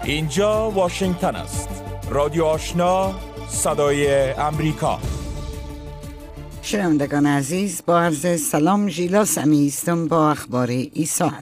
اینجا واشنگتن است. رادیو آشنا، صدای امریکا. شنوندگان عزیز، با عرض سلام، ژیلا سمی هستم با اخبار این ساعت.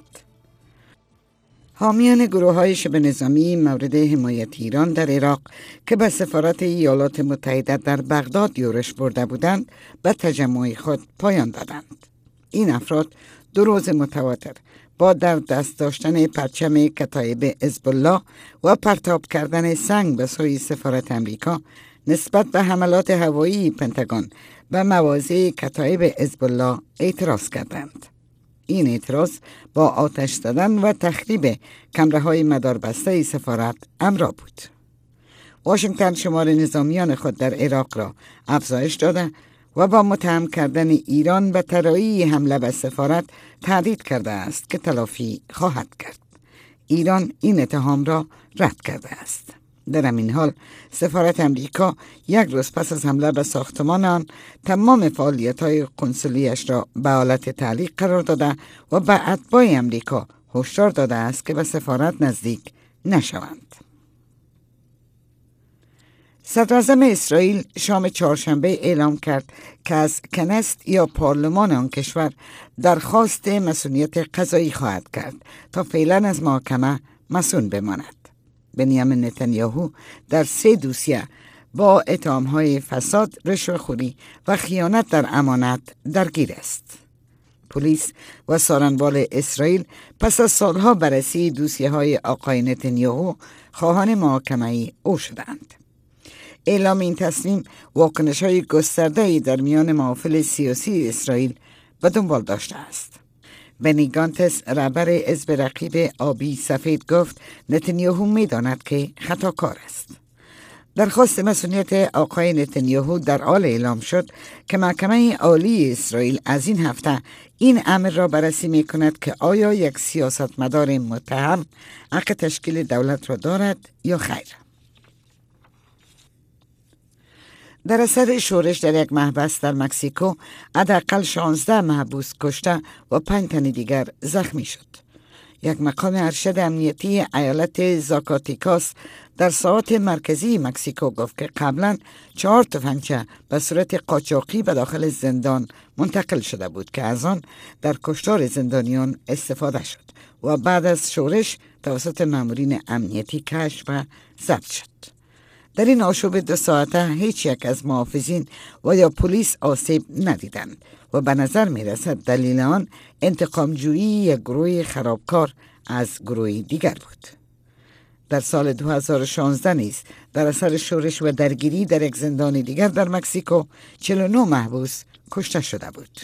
حامیان گروه‌های شبه نظامی مورد حمایت ایران در عراق که به سفارت ایالات متحده در بغداد یورش برده بودند به تجمع خود پایان دادند. این افراد 2 روز متواتر با در دست داشتن پرچم کتایب حزب الله و پرتاب کردن سنگ به سوی سفارت امریکا نسبت به حملات هوایی پنتاگون به مواضع کتایب حزب الله اعتراض کردند. این اعتراض با آتش زدن و تخریب کمره‌های مداربسته سفارت همراه بود. واشنگتن شمار نظامیان خود در عراق را افزایش داده و با متهم کردن ایران به طرایی حمله به سفارت تهدید کرده است که تلافی خواهد کرد. ایران این اتهام را رد کرده است. در همین حال سفارت امریکا 1 روز پس از حمله به ساختمان آن تمام فعالیت‌های قنسولیش را به حالت تعلیق قرار داده و به اتباع امریکا هشدار داده است که به سفارت نزدیک نشوند. صدراعظم اسرائیل شام چهارشنبه اعلام کرد که از کنست یا پارلمان آن کشور درخواست مسئولیت قضایی خواهد کرد تا فعلا از محاکمه مصون بماند. بنیامین نتانیاهو در 3 دوسیه با اتهام‌های فساد، رشوه‌خوری و خیانت در امانت درگیر است. پلیس و سارنوال اسرائیل پس از سالها بررسی دوسیه‌های آقای نتانیاهو خواهان محاکمه او شدند. اعلام این تصمیم واکنش‌های گسترده‌ای در میان محافل سیاسی اسرائیل به دنبال داشته است. بنی گانتس، رهبر حزب رقیب آبی سفید، گفت نتانیاهو می‌داند که خطاکار است. درخواست مسئولیت آقای نتانیاهو در حال اعلام شد که محکمه عالی اسرائیل از این هفته این امر را بررسی می‌کند که آیا یک سیاستمدار متهم حق تشکیل دولت را دارد یا خیر. در اثر شورش در یک محبس در مکزیکو حداقل 16 محبوس کشته و 5 تن دیگر زخمی شد. یک مقام ارشد امنیتی ایالت زاکاتیکاس در ساعات مرکزی مکزیکو گفت که قبلا 4 تفنگچه به صورت قاچاقی به داخل زندان منتقل شده بود که از آن در کشتار زندانیان استفاده شد و بعد از شورش توسط مامورین امنیتی کشف و ضبط شد. در این آشوب 2 ساعته هیچ یک از محافظین و یا پلیس آسیب ندیدند و به نظر می رسد دلیل آن انتقام جویی یک گروه خرابکار از گروه دیگر بود. در سال 2016 نیز در اثر شورش و درگیری در یک زندان دیگر در مکزیکو 49 محبوس کشته شده بود.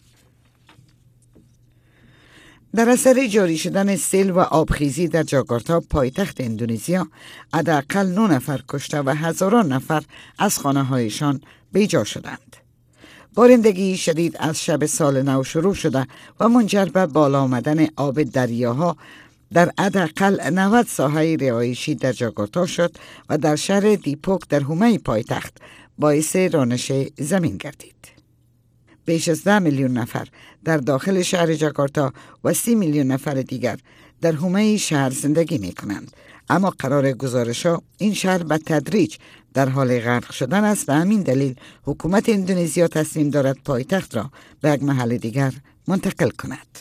در اثر جاری شدن سیل و آبخیزی در جاکارتا پایتخت اندونزیا حداقل 9 نفر کشته و هزاران نفر از خانه‌هایشان بیجا شدند. بارندگی شدید از شب سال نو شروع شده و منجر به بالا آمدن آب دریاها در حداقل 90 ساحه رهایشی در جاکارتا شد و در شهر دیپوک در حومه پایتخت باعث رانش زمین گردید. بیش از 10 میلیون نفر در داخل شهر جاکارتا و 30 میلیون نفر دیگر در حومه شهر زندگی می کنند. اما قرار گزارش‌ها این شهر به تدریج در حال غرق شدن است و همین دلیل حکومت اندونزیا تصمیم دارد پایتخت را به یک محل دیگر منتقل کند.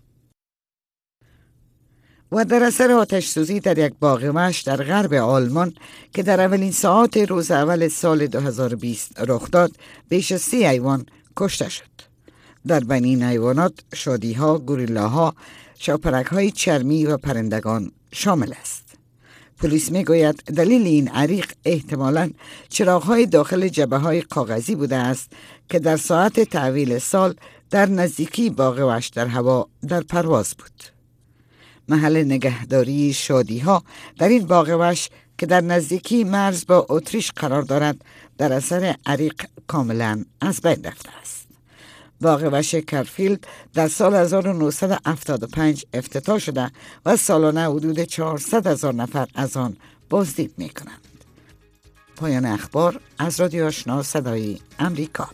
و در اثر آتش سوزی در یک باغ وحش در غرب آلمان که در اولین ساعات روز اول سال 2020 رخ داد، بیش از 30 حیوان کشته شد. در بین این حیوانات شادی‌ها، گوریلاها، شاپرک‌های چرمی و پرندگان شامل است. پلیس میگوید دلیل این عریق احتمالاً چراغ‌های داخل جبهه‌های کاغذی بوده است که در ساعت تحویل سال در نزدیکی باغ وحش در هوا در پرواز بود. محل نگهداری شادی‌ها در این باغ وحش که در نزدیکی مرز با اتریش قرار دارد در اثر عریق کاملا از بین رفته است. باغ وحش کرفیلد در سال 1975 افتتاح شده و سالانه حدود 400,000 نفر از آن بازدید می کنند. پایان اخبار از رادیو آشنا صدای امریکا.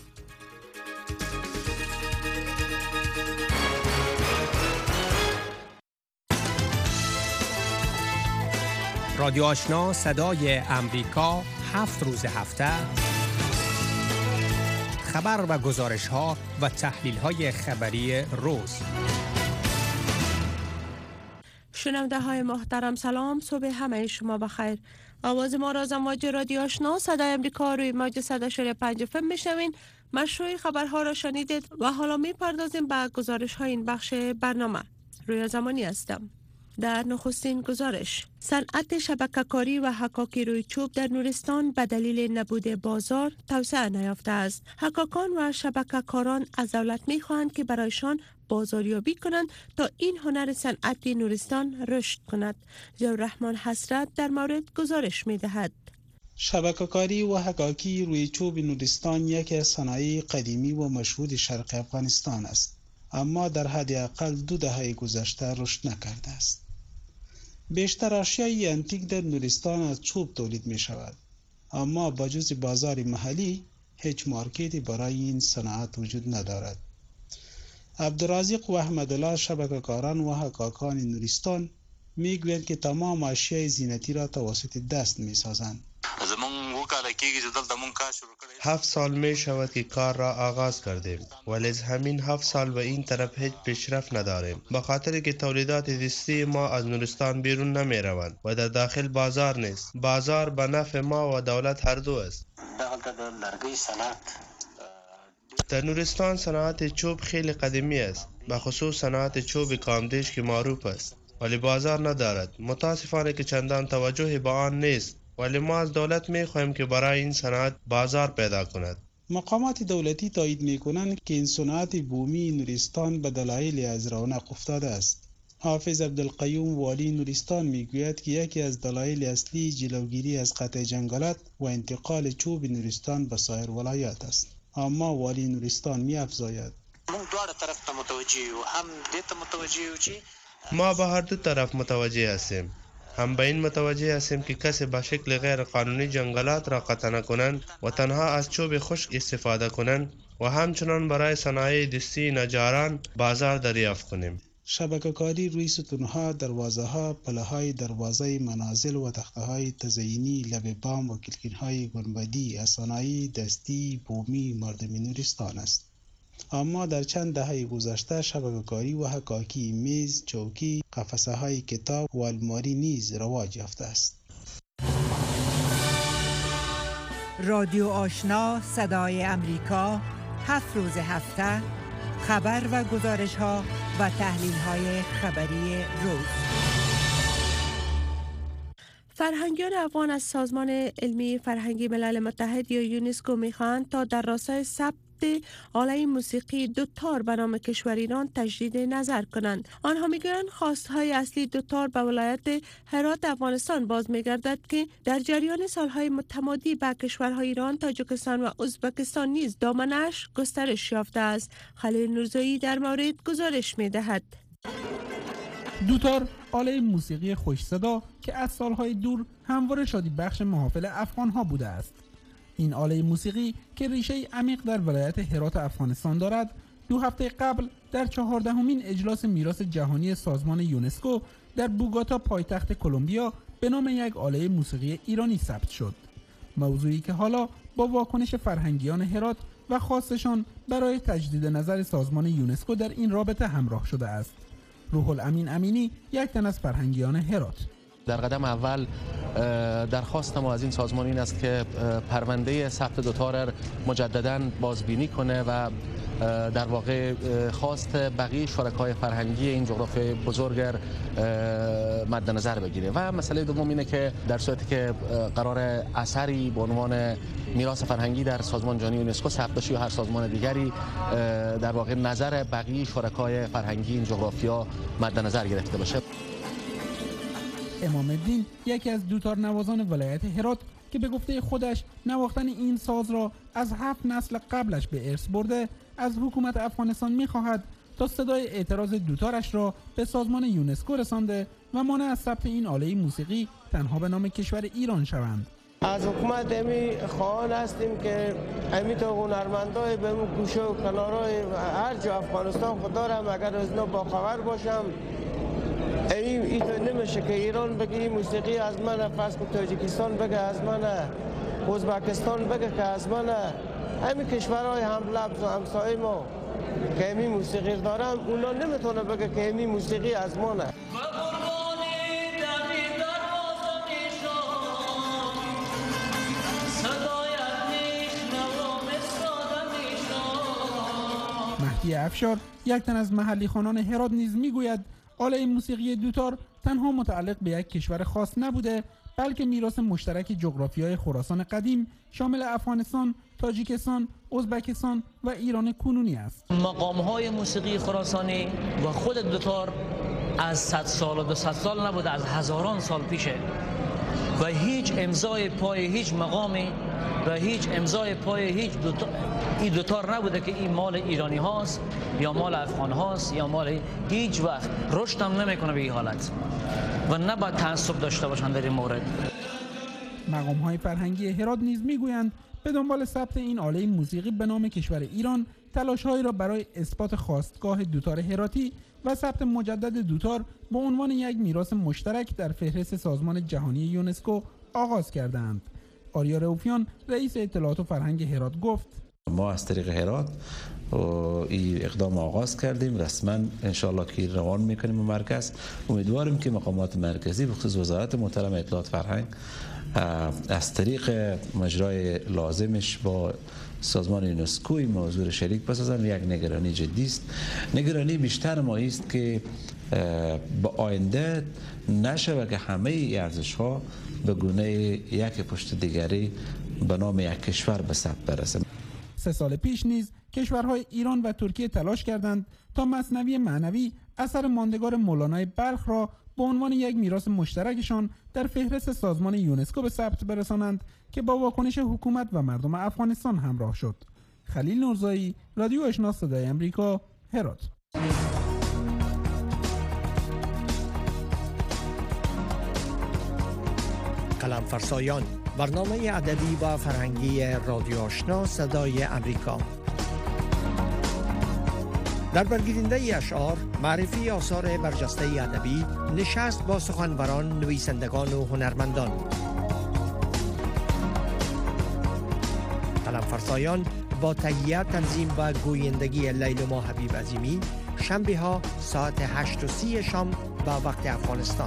رادیو آشنا صدای امریکا 7 روز هفته خبر و گزارش ها و تحلیل های خبری روز. شنونده های محترم سلام، صبح همه شما بخیر. آواز ما را از امواج رادیو آشنا صدای امریکا روی موج 100.5 FM میشنوین. مشروع خبرها را شنیدید و حالا می پردازیم به گزارش های این بخش برنامه. رویا زمانی هستم. در نخستین گزارش، صنعت شبکه‌کاری و حکاکی روی چوب در نورستان به دلیل نبود بازار توسعه نیافته است. حکاکان و شبکه‌کاران از دولت می‌خواهند که برایشان بازاریابی کنند تا این هنر صنعتی نورستان رشد کند. ضیاءالرحمن حسرت در مورد گزارش می‌دهد. شبکه‌کاری و حکاکی روی چوب نورستان یکی از صنایع قدیمی و مشهور شرق افغانستان است، اما در حداقل 2 دهه گذشته رشد نکرده است. بیشتر اشیای انتیک در نورستان از چوب تولید می شود، اما با جز بازار محلی هیچ مارکتی برای این صنعت وجود ندارد. عبدالرازق و احمدالله شبکه‌کاران و حکاکان نورستان میگویند که تمام اشیای زینتی را توسط دست می سازند. 7 سال می شود که کار را آغاز کردیم، ولی از همین 7 سال به این طرف هیچ پیشرفت نداریم، به خاطر که تولیدات دستی ما از نورستان بیرون نمی روند و در داخل بازار نیست. بازار به نفع ما و دولت هر دو است. در نورستان صنعت چوب خیلی قدیمی است، به خصوص صنعت چوب کامدیش که معروف است، ولی بازار ندارد. متاسفانه که چندان توجه به آن نیست، ولی ما از دولت می خواهیم که برای این صنعت بازار پیدا کند. مقامات دولتی تایید می کنند که این صنعت بومی نورستان به دلایلی از رونق افتاده است. حافظ عبدالقیوم والی نورستان می گوید که یکی از دلایل اصلی جلوگیری از قطع جنگلات و انتقال چوب نورستان به سایر ولایات است. اما والی نورستان می افزاید: ما به هر دو طرف متوجه هستیم. هم به این متوجه هستیم که کسی به شکل غیر قانونی جنگلات را قطع نکنند و تنها از چوب خشک استفاده کنند و همچنان برای صنایع دستی نجاران بازار دریافت کنیم. شبکه‌کاری روی ستونها، دروازه‌ها، پله‌های دروازه منازل و تخته‌های تزئینی، لب بام و کلکین‌های گنبدی از صنایع دستی بومی مردم نورستان است. اما در چند دهه گذشته شبکه‌کاری و حکاکی میز، چوکی، قفسه‌های کتاب و الماری نیز رواج یافته است. رادیو آشنا صدای امریکا 7 روز هفته خبر و گزارش‌ها و تحلیل‌های خبری روز. فرهنگیان افغان از سازمان علمی فرهنگی ملل متحد یا یونسکو می‌خواهند تا در راستای ثبت آله موسیقی دوتار به نام کشور ایران تجدید نظر کنند. آنها میگویند خواستهای اصلی دوتار به ولایت هرات افغانستان باز میگردد که در جریان سالهای متمادی به کشورهای ایران، تاجیکستان و ازبکستان نیز دامنش گسترش یافته است. خلیل نورزایی در مورد گزارش میدهد. دوتار آله موسیقی خوش صدا که از سالهای دور همواره شادی بخش محافل افغانها بوده است. این آله موسیقی که ریشه عمیق در ولایت هرات افغانستان دارد، 2 هفته قبل در 14مین اجلاس میراث جهانی سازمان یونسکو در بوگاتا پایتخت کلمبیا به نام یک آله موسیقی ایرانی ثبت شد. موضوعی که حالا با واکنش فرهنگیان هرات و خواستشان برای تجدید نظر سازمان یونسکو در این رابطه همراه شده است. روح الامین امینی یک تن از فرهنگیان هرات: در قدم اول درخواست ما از این سازمان این است که پرونده ثبت دوتار مجدداً بازبینی کنه و در واقع خواست بقیه شرکای فرهنگی این جغرافیای بزرگ مد نظر بگیره. و مسئله دوم اینه که در صورتی که قرار اثری به عنوان میراث فرهنگی در سازمان جهانی یونسکو ثبت بشه یا هر سازمان دیگری، در واقع نظر بقیه شرکای فرهنگی این جغرافیا مد نظر گرفته باشه. امام الدین یکی از دوتار نوازان ولایت هرات که به گفته خودش نواختن این ساز را از 7 نسل قبلش به ارث برده، از حکومت افغانستان می‌خواهد تا صدای اعتراض دوتارش را به سازمان یونسکو رسانده و مانع از ثبت این آله موسیقی تنها به نام کشور ایران شوند. از حکومت امی خواهان هستیم که امی تا هنرمندای به مو گوشه و کنارای هر جا افغانستان خود دارم، اگر از اینا با خبر باشم این تو نمیشه که ایران بگه این موسیقی از منه، پس که تاجیکستان بگه از منه، ازبکستان بگه که از منه. همین کشورهای هملبس و همسایه ما که همین موسیقی دارن، اونا نمیتونه بگه که همین موسیقی از منه. مهدی افشار، یک تن از محلی خوانان هرات نیز میگوید آله موسیقی دوتار تنها متعلق به یک کشور خاص نبوده، بلکه میراث مشترک جغرافیای خراسان قدیم شامل افغانستان، تاجیکستان، ازبکستان و ایران کنونی است. مقام‌های موسیقی خراسانی و خود دوتار از 100 سال و 200 سال نبوده، از هزاران سال پیشه و هیچ امضای پای هیچ مقامی و هیچ امضای پای هیچ این دوتار نبوده که این مال ایرانی هاست یا مال افغان هاست یا مال، هیچ وقت رشد هم نمیکنه به این حالت و نباید تعصب داشته باشن در این مورد. مقام‌های فرهنگی هرات نیز میگویند به دنبال ثبت این آله موسیقی به نام کشور ایران تلاش‌هایی را برای اثبات خواستگاه دوتار هراتی و ثبت مجدد دوتار به عنوان یک میراث مشترک در فهرست سازمان جهانی یونسکو آغاز کردند. آریا رؤوفیان، رئیس اطلاعات و فرهنگ هرات گفت: ما از طریق هرات این اقدام آغاز کردیم، رسما انشالله که روان میکنیم و مرکز. امیدواریم که مقامات مرکزی بخصوص وزارت محترم اطلاعات فرهنگ از طریق مجرای لازمش با سازمان یونسکو این موضوع شریک بسازن. یک نگرانی جدی است. نگرانی بیشتر ما است که با آینده نشود که همه ارزش ها به گونه یک پشت دیگری به نام یک کشور به ثبت برسه. 3 سال پیش نیز کشورهای ایران و ترکیه تلاش کردند تا مثنوی معنوی اثر ماندگار مولانای بلخ را به عنوان یک میراث مشترکشان در فهرست سازمان یونسکو به ثبت برسانند که با واکنش حکومت و مردم افغانستان همراه شد. خلیل نورزایی، رادیو آشنا صدای امریکا، هرات. قلم فرسایان، برنامه ادبی و فرهنگی رادیو آشنا صدای امریکا. در برگیرنده اشعار، معرفی آثار برجسته ادبی، نشست با سخنوران، نویسندگان و هنرمندان. قلم فرسایان با تهیه، تنظیم و گویندگی لیلما حبیب عظیمی، شنبه ها ساعت 8:30 شام به وقت افغانستان.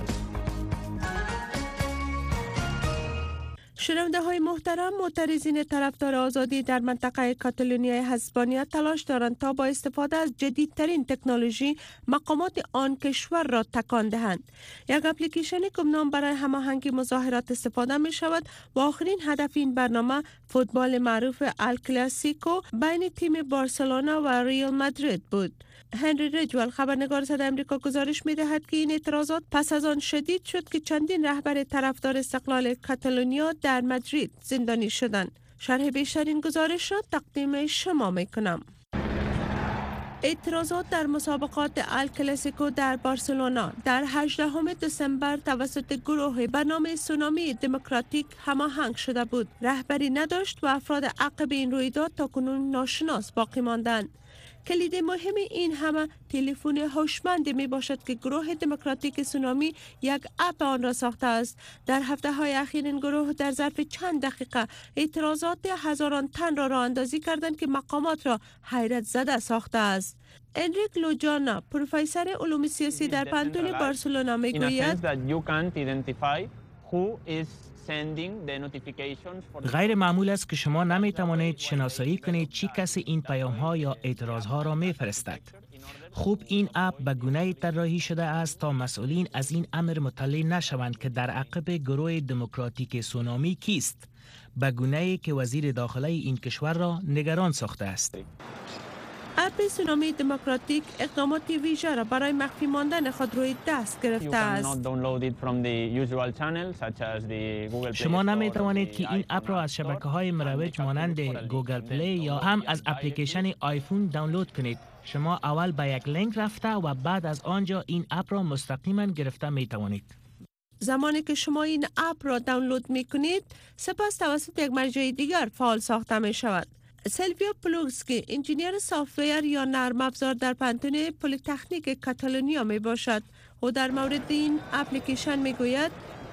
شنونده های محترم، معترضین طرفدار آزادی در منطقه کاتالونیای اسپانیا تلاش دارند تا با استفاده از جدیدترین تکنولوژی مقامات آن کشور را تکان دهند. یک اپلیکیشن گمنام برای هماهنگی مظاهرات استفاده می شود و آخرین هدف این برنامه فوتبال معروف الکلاسیکو بین تیم بارسلونا و ریال مادرید بود. هنری رجوال، خبرنگار صدای امریکا، گزارش می دهد که این اعتراضات پس از آن شدید شد که چندین رهبر طرفدار استقلال کاتالونیا در مادرید زندانی شدند. شرح بیشتر این گزارش را تقدیم شما می کنم. اعتراضات در مسابقات الکلاسیکو در بارسلونا در 18 دسامبر توسط گروهی به نام سونامی دموکراتیک هماهنگ شده بود. رهبری نداشت و افراد عقب این رویداد تاکنون ناشناس باقی ماندند. کلید مهم این همه تلفن هوشمند می باشد که گروه دموکراتیک سونامی یک اپ آن را ساخته است. در هفته های اخیر این گروه در ظرف چند دقیقه اعتراضات هزاران تن را راه اندازی کردند که مقامات را حیرت زده ساخته است. انریک لوجانا، پروفسور علوم سیاسی در پانتون بارسلونا، می گوید غیر معمول است که شما نمی توانید شناسایی کنید چی کسی این پیام ها یا اعتراض ها را می فرستد. خوب این اپ به گونه‌ای طراحی شده است تا مسئولین از این امر مطلع نشوند که در عقب گروه دموکراتیک سونامی کیست، به گونه‌ای که وزیر داخله این کشور را نگران ساخته است. اپ سونامی دموکراتیک اقدامات ویژه را برای مخفی ماندن خود روی دست گرفته است. شما نمی توانید که این اپ را از شبکه‌های مروج مانند گوگل پلی یا هم از اپلیکیشن آیفون دانلود کنید. شما اول به یک لینک رفته و بعد از آنجا این اپ را مستقیما گرفته می توانید. زمانی که شما این اپ را دانلود می کنید، سپس توسط یک مرجع دیگر فعال ساخته می شود. سلویا پلوگسکی، انجینیر سافت‌ور یا نرم افزار در پانتون پلی‌تکنیک کاتالونیا می باشد. او او در مورد این اپلیکیشن میگوید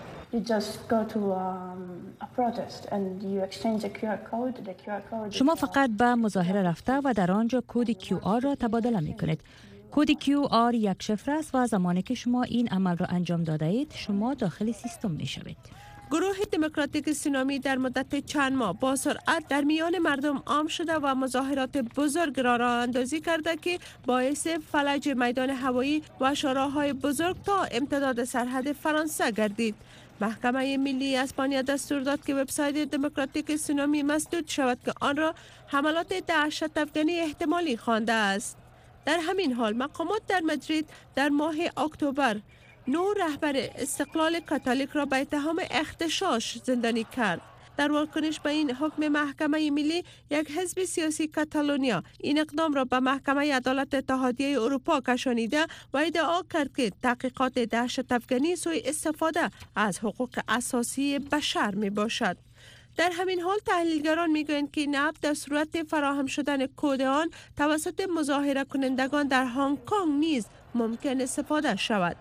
شما فقط به مظاهره رفته و در آنجا کد QR را تبادله می کنید. کد QR یک شفر است و زمانی که شما این عمل را انجام داده اید شما داخل سیستم می شوید. گروه دموکراتیک سونامی در مدت چند ماه با سرعت در میان مردم عام شده و مظاهرات بزرگ را راه اندازی کرده که باعث فلج میدان هوایی و شاهراهای بزرگ تا امتداد سرحد فرانسه گردید. محکمه ملی اسپانیا دستور داد که وبسایت دموکراتیک سونامی مسدود شود که آن را حملات دهشت افغانی احتمالی خوانده است. در همین حال مقامات در مادرید در ماه اکتبر 9 رهبر استقلال کاتولیک را به اتهام اغتشاش زندانی کرد. در واکنش به این حکم محکمه ملی، یک حزب سیاسی کاتالونیا این اقدام را به محکمه عدالت اتحادیه اروپا کشانیده و ادعا کرد که تحقیقات دهشت افغانی سوء استفاده از حقوق اساسی بشر می باشد. در همین حال تحلیلگران میگویند که این اپ در صورت فراهم شدن کد آن توسط مظاهره کنندگان در هنگ کنگ نیز ممکن استفاده شود.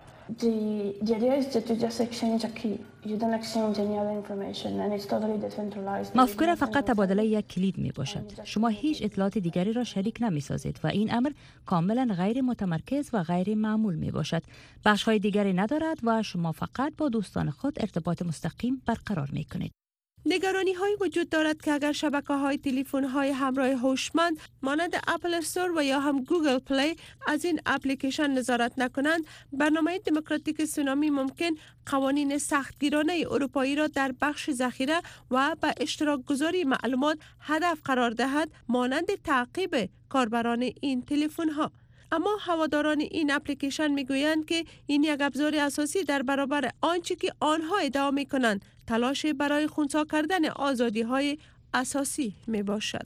مفکوره فقط تبادله یک کلید می باشد. شما هیچ اطلاعات دیگری را شریک نمی سازید و این امر کاملا غیر متمرکز و غیر معمول می باشد. بخش های دیگری ندارد و شما فقط با دوستان خود ارتباط مستقیم برقرار می کنید. نگرانی های وجود دارد که اگر شبکه های تلفن های همراه هوشمند مانند اپل استور و یا هم گوگل پلی از این اپلیکیشن نظارت نکنند، برنامه دموکراتیک سونامی ممکن قوانین سختگیرانه اروپایی را در بخش ذخیره و به اشتراک گذاری معلومات هدف قرار دهد، مانند تعقیب کاربران این تلفن ها. اما هواداران این اپلیکیشن میگویند که این یک ابزار اساسی در برابر آنچه که آنها ادعا میکنند تلاش برای خنثی کردن آزادی‌های اساسی می باشد.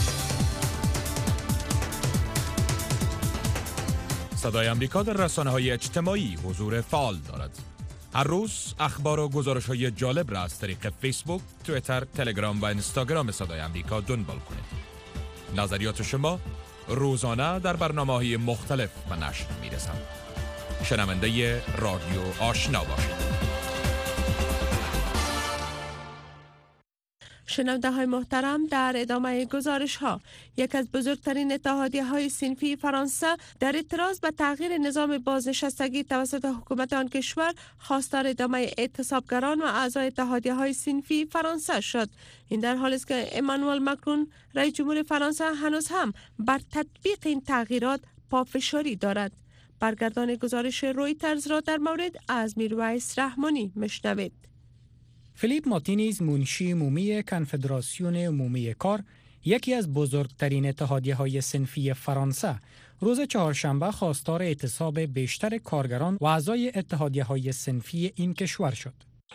صدای امریکا در رسانه‌های اجتماعی حضور فعال دارد. هر روز اخبار و گزارش‌های جالب را از طریق فیسبوک، توییتر، تلگرام و اینستاگرام صدای امریکا دنبال کنید. نظریات شما روزانه در برنامه‌های مختلف به نشر می‌رسند. شنونده رادیو آشنا باشید. شنونده های محترم، در ادامه گزارش ها، یک از بزرگترین اتحادیه های صنفی فرانسه در اعتراض به تغییر نظام بازنشستگی توسط حکومت آن کشور خواستار ادامه اعتصابگران و اعضای اتحادیه های صنفی فرانسه شد. این در حالی است که امانوئل ماکرون رئیس جمهور فرانسه هنوز هم بر تطبیق این تغییرات پافشاری دارد. برگردان گزارش رویترز را در مورد از میرویس رحمانی میشنوید. فیلیپ مارتینز، منشی عمومی کنفدراسیون عمومی کار، یکی از بزرگترین اتحادیه‌های صنفی فرانسه، روز چهارشنبه خواستار اعتصاب بیشتر کارگران و اعضای اتحادیه‌های صنفی این کشور شد.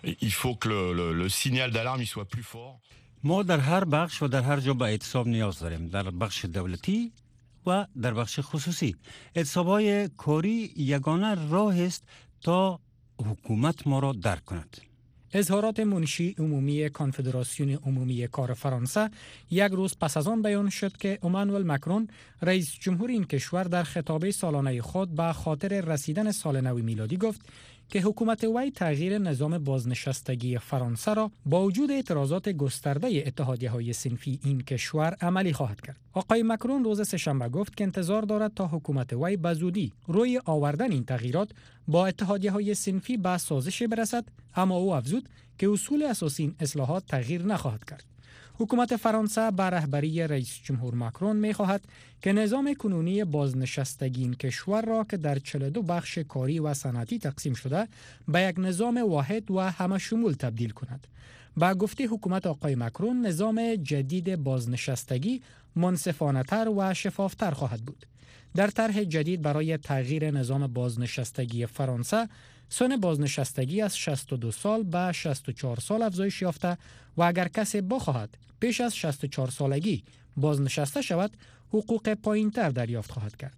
ما در هر بخش و در هر جا به اعتصاب نیاز داریم، در بخش دولتی و در بخش خصوصی. اعتصاب‌های کاری یگانه راه است تا حکومت ما را درک کند. اظهارات منشی عمومی کنفدراسیون عمومی کار فرانسه یک روز پس از آن بیان شد که امانوئل ماکرون، رئیس جمهور این کشور، در خطاب سالانه خود به خاطر رسیدن سال نو میلادی گفت که حکومت وی تغییر نظام بازنشستگی فرانسه را با وجود اعتراضات گسترده اتحادیه‌های صنفی این کشور عملی خواهد کرد. آقای ماکرون روز سه‌شنبه گفت که انتظار دارد تا حکومت وی به زودی روی آوردن این تغییرات با اتحادیه‌های صنفی به سازش برسد، اما او افزود که اصول اساسی این اصلاحات تغییر نخواهد کرد. حکومت فرانسه به رهبری رئیس جمهور ماکرون می‌خواهد که نظام کنونی بازنشستگی این کشور را که در 42 بخش کاری و صنعتی تقسیم شده به یک نظام واحد و همه شمول تبدیل کند. با گفته حکومت آقای ماکرون، نظام جدید بازنشستگی منصفانه‌تر و شفاف‌تر خواهد بود. در طرح جدید برای تغییر نظام بازنشستگی فرانسه، سن بازنشستگی از 62 سال به 64 سال افزایش یافته و اگر کسی بخواهد پیش از 64 سالگی بازنشسته شود، حقوق پایین‌تر دریافت خواهد کرد.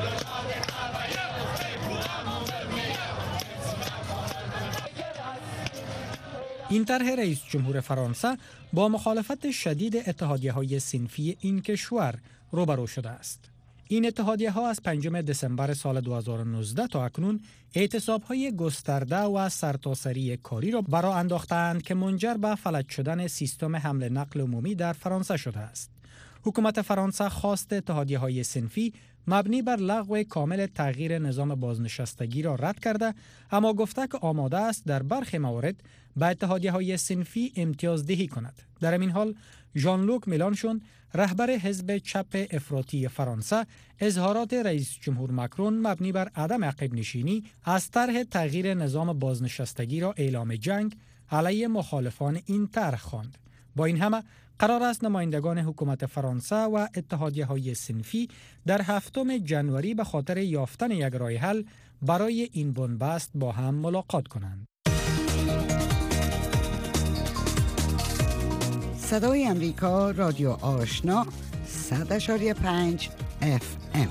این طرح رئیس جمهور فرانسه با مخالفت شدید اتحادیه‌های صنفی این کشور روبرو شده است. این اتحادیه ها از 5 دسامبر سال 2019 تا اکنون اعتصاب‌های گسترده و سرتاسری کاری را برآ انداختند که منجر به فلج شدن سیستم حمل نقل عمومی در فرانسه شده است. حکومت فرانسه خواست اتحادیه‌های صنفی مبنی بر لغو کامل تغییر نظام بازنشستگی را رد کرده، اما گفته که آماده است در برخی موارد به اتحادیه‌های صنفی امتیاز دهی کند. در این حال ژان لوک ملانشون، رهبر حزب چپ افراطی فرانسه، اظهارات رئیس جمهور ماکرون مبنی بر عدم عقب نشینی از طرح تغییر نظام بازنشستگی را اعلام جنگ علیه مخالفان این طرح خواند. با این همه قرار است نمایندگان حکومت فرانسه و اتحادیه‌های صنفی در 7 ژانویه به خاطر یافتن یک راه حل برای این بنبست با هم ملاقات کنند. صدای امریکا، رادیو آشنا، 100.5 FM.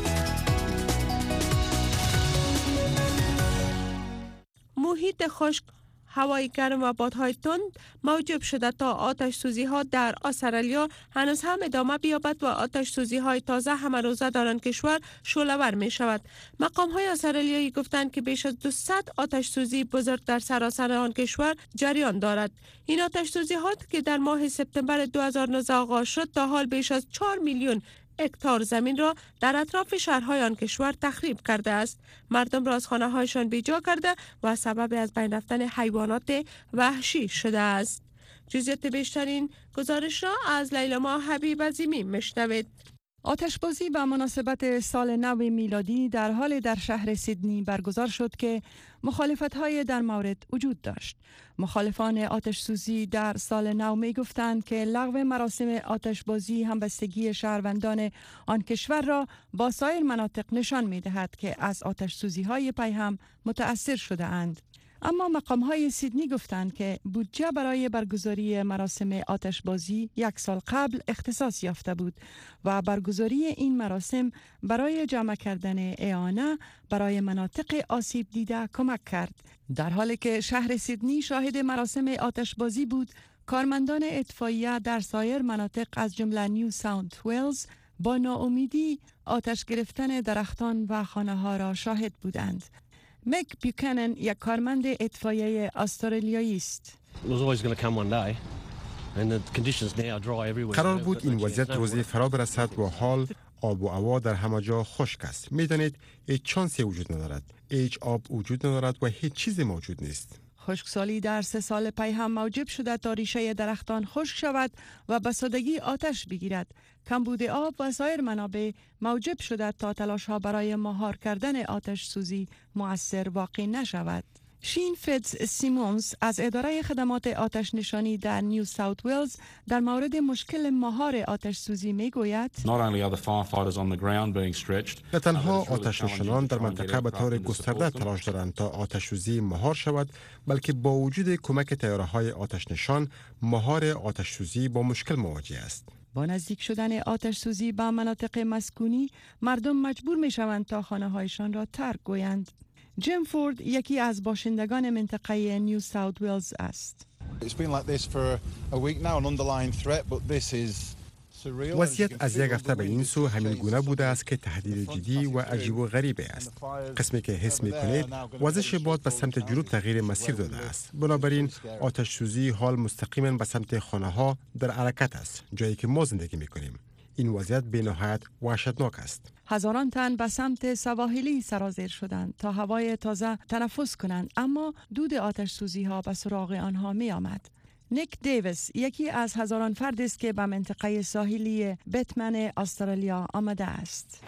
محیط خشک، هوای گرم و بادهای تند موجب شده تا آتش سوزی ها در استرالیا هنوز هم ادامه بیابد و آتش سوزی های تازه همه روزه در آن کشور شعله‌ور می شود. مقام های استرالیایی گفتند که بیش از 200 آتش سوزی بزرگ در سراسر آن کشور جریان دارد. این آتش سوزی ها که در ماه سپتامبر 2019 آغاز شد تا حال بیش از 4 میلیون هکتار زمین را در اطراف شهرهای آن کشور تخریب کرده است. مردم را از خانه‌هایشان بیجا کرده و سبب از بین رفتن حیوانات وحشی شده است. جزئیات بیشترین گزارش را از لیلا حبیب عظیمی میشنوید. آتشبازی به مناسبت سال نو میلادی در حال در شهر سیدنی برگزار شد که مخالفت‌های در مورد وجود داشت. مخالفان آتش سوزی در سال نو می گفتند که لغو مراسم آتشبازی همبستگی شهروندان آن کشور را با سایر مناطق نشان می دهد که از آتش سوزی های پیهم متأثر شده اند. اما مقام های سیدنی گفتند که بودجه برای برگزاری مراسم آتشبازی 1 سال قبل اختصاص یافته بود و برگزاری این مراسم برای جمع کردن اعانه برای مناطق آسیب دیده کمک کرد. در حالی که شهر سیدنی شاهد مراسم آتشبازی بود، کارمندان اطفائیه در سایر مناطق از جمله نیو ساوت ولز با ناامیدی آتش گرفتن درختان و خانه ها را شاهد بودند. مک بیوکنن یک کارمند اطفائیه استرالیایی است. قرار بود این وضعیت روزی فرا برسد و حال آب و هوا در همه جا خشک است. میدانید هیچ چانسی وجود ندارد، هیچ آب وجود ندارد و هیچ چیزی موجود نیست. خشکسالی در 3 سال پیهم موجب شده تا ریشه درختان خشک شود و به سادگی آتش بگیرد. کمبود آب و سایر منابع موجب شده تا تلاش‌ها برای مهار کردن آتش سوزی مؤثر واقع نشود. شین فیتز سیمونز از اداره خدمات آتش نشانی در نیو ساوت ولز در مورد مشکل مهار آتش سوزی می گوید نه تنها آتش نشانان در منطقه به طور گسترده تلاش دارند تا آتش سوزی مهار شود، بلکه با وجود کمک تیاره‌های آتش نشان مهار آتش سوزی با مشکل مواجه است. با نزدیک شدن آتش سوزی به مناطق مسکونی، مردم مجبور می شوند تا خانه هایشان را ترک گویند. جیم فورد یکی از باشندگان منطقه نیو ساوت ولز است. وضعیت از 1 هفته به این سو همین گونه بوده است که تهدید جدی و عجیب و غریبی است. قسمی که حس می کنید وزش باد به سمت جنوب تغییر مسیر داده است. بنابراین آتش سوزی حال مستقیما به سمت خانه ها در حرکت است، جایی که ما زندگی می کنیم. این وضعیت بی‌نهایت وحشتناک است. هزاران تن به سمت سواحلی سرازیر شدند تا هوای تازه تنفس کنند، اما دود آتش سوزی ها به سراغ آنها می آمد. نیک دیویس یکی از هزاران فرد است که به منطقه ساحلی بتمن استرالیا آمده است.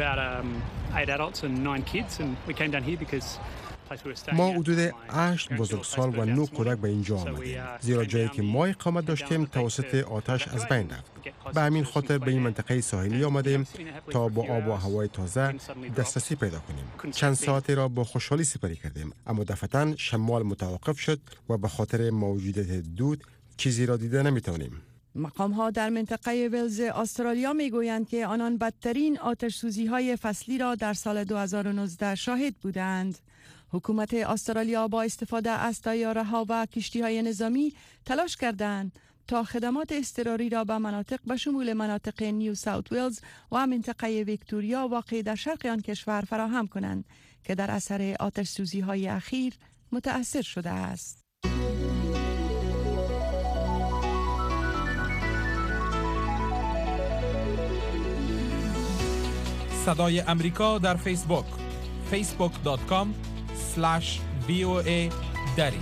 ما حدود 8 بزرگسال و 9 کودک به اینجا آمدیم، زیرا جایی که ما اقامت داشتیم توسط آتش از بین رفت. به همین خاطر به این منطقه ساحلی آمدیم تا با آب و هوای تازه دسترسی پیدا کنیم. چند ساعتی را با خوشحالی سپری کردیم، اما دفعتاً شمال متوقف شد و به خاطر موجودیت دود چیزی را دیده نمیتونیم. مقام ها در منطقه ولز استرالیا می گویند که آنان بدترین آتش سوزی های فصلی را در سال 2019 شاهد بودند. حکومت استرالیا با استفاده از طیاره‌ها و کشتی‌های نظامی تلاش کردند تا خدمات اضطراری را به مناطق به شمول مناطق نیو ساوت ویلز و منطقه ویکتوریا واقع در شرق آن کشور فراهم کنند که در اثر آتش سوزی های اخیر متأثر شده است. صدای امریکا در فیسبوک facebook.com/VOA دری.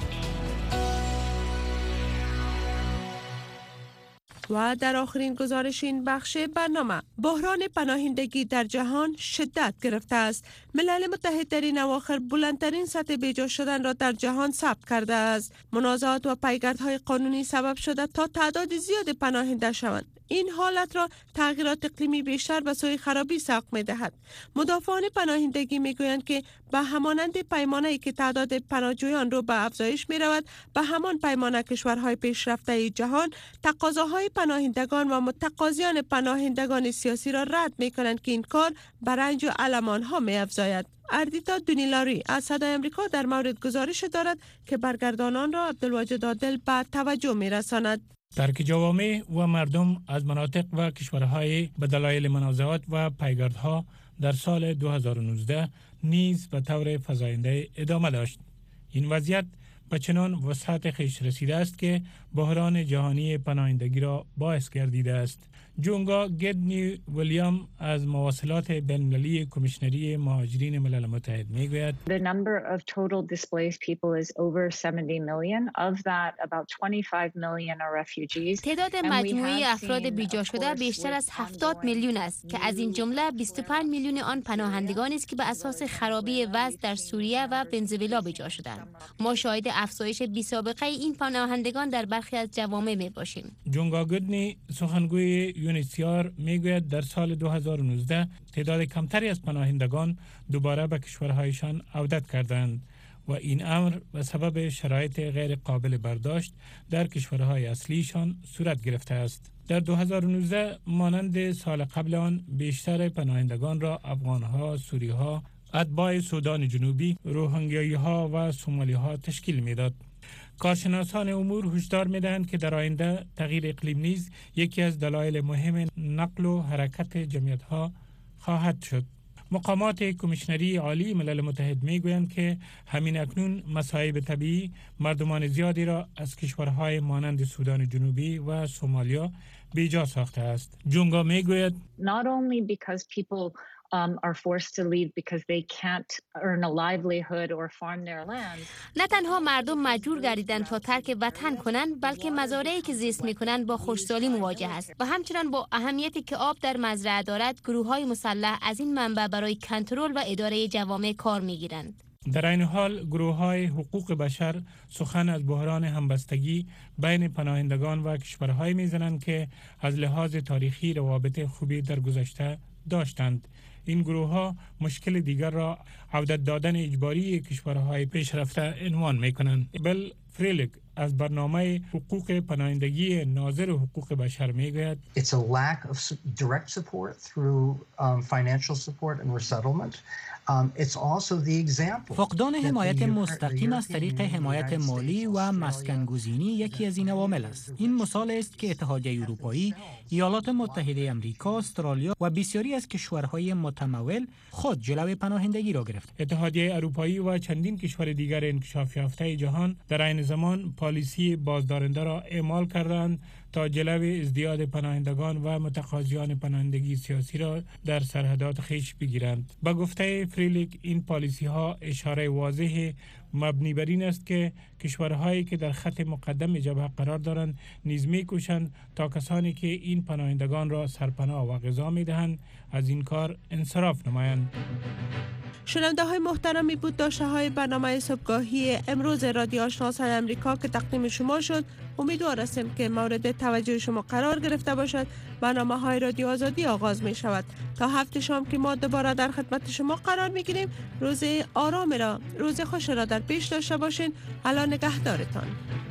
و در آخرین گزارش این بخش برنامه، بحران پناهندگی در جهان شدت گرفته است. ملل متحد در این اواخر بلندترین سطح بیجا شدن را در جهان ثبت کرده است. منازعات و پیگردهای قانونی سبب شده تا تعداد زیاد پناهنده شوند. این حالت را تغییرات اقلیمی بیشتر به سوی خرابی ساق می دهد. مدافعان پناهندگی می گویند که به همانند پیمانه‌ای که تعداد پناهجویان رو به افزایش می رود، به همان پیمانه کشورهای پیشرفته جهان تقاضاهای پناهندگان و متقاضیان پناهندگان سیاسی را رد می کنند که این کار به رنج و الم آنها می افزاید. اردیتا دونیلاری از صدای امریکا در مورد گزارش دارد که برگردانان را عبدالواجد عادل به توجه می رساند. ترک جوامع و مردم از مناطق و کشورهای به دلایل منازعات و پیگردها در سال 2019 نیز به طور فزاینده ادامه داشت. این وضعیت به چنان وسعت خویش رسیده است که بحران جهانی پناهندگی را باعث گردیده است. جونگا گدنی ویلیام از مواصلات بین‌المللی کمیشنری مهاجرین ملل متحد میگوید The number of total displaced people is over 70 million. Of that, about 25 million are refugees. تعداد مجموعی افراد بیجا شده بیشتر از 70 میلیون است که از این جمله 25 میلیون آن پناهندگانی است که به اساس خرابی وضع در سوریه و ونزوئلا بیجا شدند. ما شاهد افزایش بی‌سابقه این پناهندگان در برخی از جوامع میباشیم. جونگا گدنی سخنگوی یونیسیار میگوید در سال 2019 تعداد کمتری از پناهندگان دوباره به کشورهایشان عودت کردند و این امر به سبب شرایط غیر قابل برداشت در کشورهای اصلیشان صورت گرفته است. در 2019 مانند سال قبل آن بیشتر پناهندگان را افغانها، سوریها، اتباع سودان جنوبی، روهینگیایی‌ها و سومالی‌ها تشکیل میداد. کارشناسان امور هشدار می‌دهند که در آینده تغییر اقلیم نیز یکی از دلایل مهم نقل و حرکت جمعیت‌ها خواهد شد. مقامات کمیشنری عالی ملل متحد میگویند که همین اکنون مصائب طبیعی مردمان زیادی را از کشورهای مانند سودان جنوبی و سومالیا بیجا ساخته است. جونگا میگوید Not only because people are forced to leave because they can't earn a livelihood or farm their land. نه تنها مردم مجبور گردیدند تا ترک وطن کنند، بلکه مزارعی که زیست می‌کنند با خشکسالی مواجه است و همچنین با اهمیتی که آب در مزرعه دارد، گروه‌های مسلح از این منبع برای کنترل و اداره جوامع کار می‌گیرند. در این حال گروه‌های حقوق بشر سخن از بحران همبستگی بین پناهندگان و کشورهای می‌زنند که از لحاظ تاریخی روابط خوبی در گذشته داشتند. این گروه‌ها مشکل دیگر را عودت دادن اجباری کشورهای پیشرفته عنوان می‌کنند. بل فریلیک از برنامه حقوق پناهندگی ناظر حقوق بشر میگوید It's a lack of direct support through financial support and resettlement. It's also the example. فقدان حمایت مستقیم از طریق حمایت مالی و مسکن‌گزینی یکی از این عوامل است. این مثال است که اتحادیه اروپایی، ایالات متحده آمریکا، استرالیا و بسیاری از کشورهای متمول خود جلوی پناهندگی را گرفت. اتحادیه اروپایی و چندین کشور دیگر انکشاف یافته جهان در عین زمان پالیسی بازدارنده را اعمال کردند تا جلوی ازدیاد پناهندگان و متقاضیان پناهندگی سیاسی را در سرحدات خویش بگیرند. با گفته فریلیک این پالیسی ها اشاره واضح مبنی بر این است که کشورهایی که در خط مقدم جبهه قرار دارند نیز می‌کوشند تا کسانی که این پناهندگان را سرپناه و غذا می‌دهند از این کار انصراف نمایند. شنونده های محترمی بود داشته های برنامه صبحگاهی امروز رادیو آشنا صدای امریکا که تقدیم شما شد. امیدوار هستیم که مورد توجه شما قرار گرفته باشد. برنامه های رادیو آزادی آغاز می شود تا هفته شام که ما دوباره در خدمت شما قرار می گیریم. روز آرام را، روز خوش را در پیش داشته باشین. الله نگهدارتان.